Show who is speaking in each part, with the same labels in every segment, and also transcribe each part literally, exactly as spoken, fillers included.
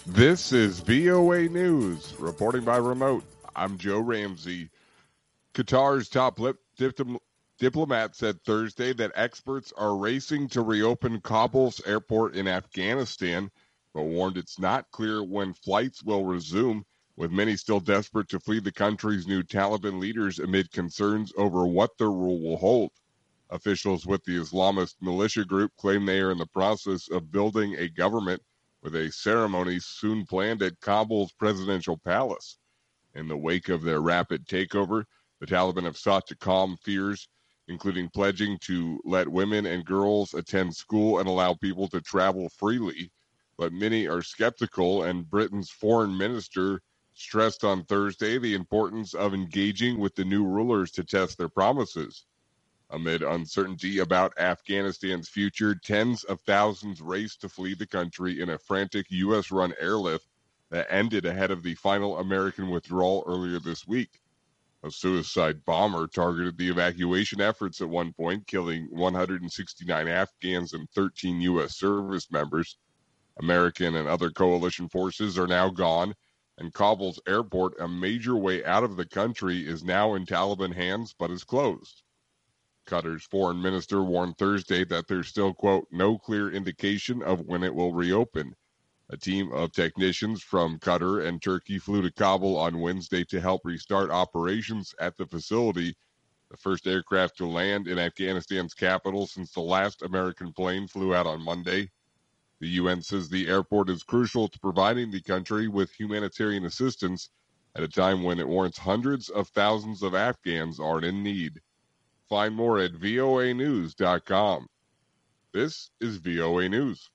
Speaker 1: This is V O A News, reporting by remote. I'm Joe Ramsey. Qatar's top lip dipl- diplomat said Thursday that experts are racing to reopen Kabul's airport in Afghanistan, but warned it's not clear when flights will resume, with many still desperate to flee the country's new Taliban leaders amid concerns over what their rule will hold. Officials with the Islamist militia group claim they are in the process of building a government with a ceremony soon planned at Kabul's presidential palace. In the wake of their rapid takeover, the Taliban have sought to calm fears, including pledging to let women and girls attend school and allow people to travel freely. But many are skeptical, and Britain's foreign minister stressed on Thursday the importance of engaging with the new rulers to test their promises. Amid uncertainty about Afghanistan's future, tens of thousands raced to flee the country in a frantic U S-run airlift that ended ahead of the final American withdrawal earlier this week. A suicide bomber targeted the evacuation efforts at one point, killing one hundred sixty-nine Afghans and thirteen U S service members. American and other coalition forces are now gone, and Kabul's airport, a major way out of the country, is now in Taliban hands but is closed. Qatar's foreign minister warned Thursday that there's still, quote, no clear indication of when it will reopen. A team of technicians from Qatar and Turkey flew to Kabul on Wednesday to help restart operations at the facility, the first aircraft to land in Afghanistan's capital since the last American plane flew out on Monday. The U N says the airport is crucial to providing the country with humanitarian assistance at a time when it warns hundreds of thousands of Afghans are in need. Find more at V O A news dot com. This is V O A News.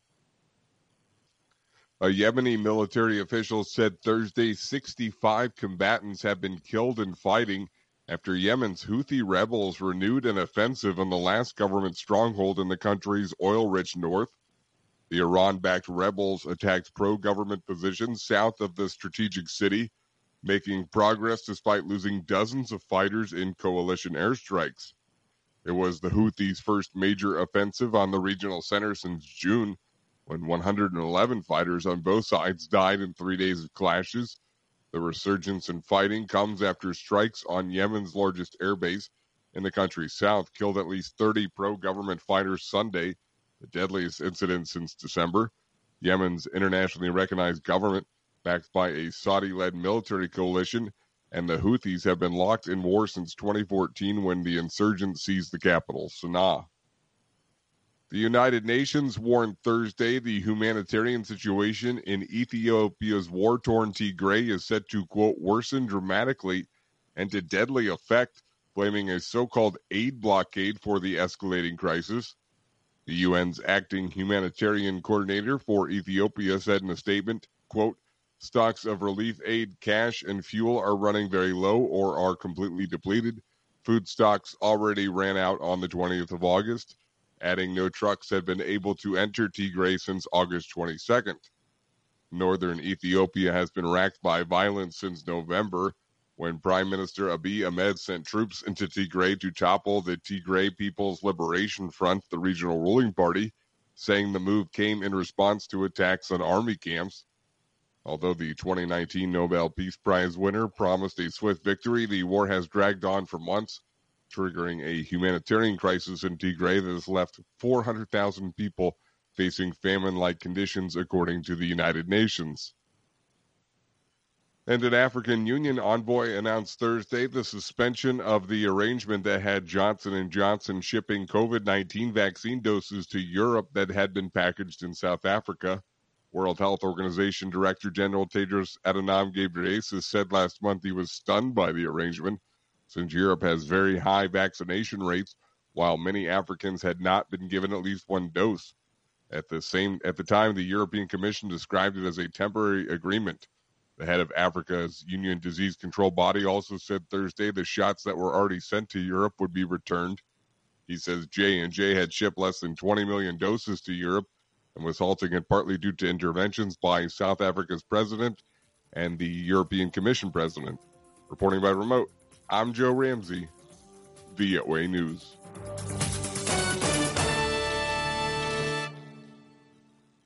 Speaker 1: A Yemeni military official said Thursday sixty-five combatants have been killed in fighting after Yemen's Houthi rebels renewed an offensive on the last government stronghold in the country's oil-rich north. The Iran-backed rebels attacked pro-government positions south of the strategic city, making progress despite losing dozens of fighters in coalition airstrikes. It was the Houthis' first major offensive on the regional center since June, when one hundred eleven fighters on both sides died in three days of clashes. The resurgence in fighting comes after strikes on Yemen's largest airbase in the country's south killed at least thirty pro-government fighters Sunday, the deadliest incident since December. Yemen's internationally recognized government, backed by a Saudi-led military coalition, and the Houthis have been locked in war since twenty fourteen when the insurgents seized the capital, Sana'a. The United Nations warned Thursday the humanitarian situation in Ethiopia's war-torn Tigray is set to, quote, worsen dramatically and to deadly effect, blaming a so-called aid blockade for the escalating crisis. The U N's acting humanitarian coordinator for Ethiopia said in a statement, quote, stocks of relief aid, cash, and fuel are running very low or are completely depleted. Food stocks already ran out on the twentieth of August, adding no trucks had been able to enter Tigray since August twenty-second. Northern Ethiopia has been racked by violence since November, when Prime Minister Abiy Ahmed sent troops into Tigray to topple the Tigray People's Liberation Front, the regional ruling party, saying the move came in response to attacks on army camps. Although the twenty nineteen Nobel Peace Prize winner promised a swift victory, the war has dragged on for months, triggering a humanitarian crisis in Tigray that has left four hundred thousand people facing famine-like conditions, according to the United Nations. And an African Union envoy announced Thursday the suspension of the arrangement that had Johnson and Johnson shipping COVID nineteen vaccine doses to Europe that had been packaged in South Africa. World Health Organization Director General Tedros Adhanom Ghebreyesus said last month he was stunned by the arrangement, since Europe has very high vaccination rates, while many Africans had not been given at least one dose. At the same at the time, the European Commission described it as a temporary agreement. The head of Africa's Union Disease Control Body also said Thursday the shots that were already sent to Europe would be returned. He says J and J had shipped less than twenty million doses to Europe and was halting it partly due to interventions by South Africa's president and the European Commission president. Reporting by remote, I'm Joe Ramsey, V O A News.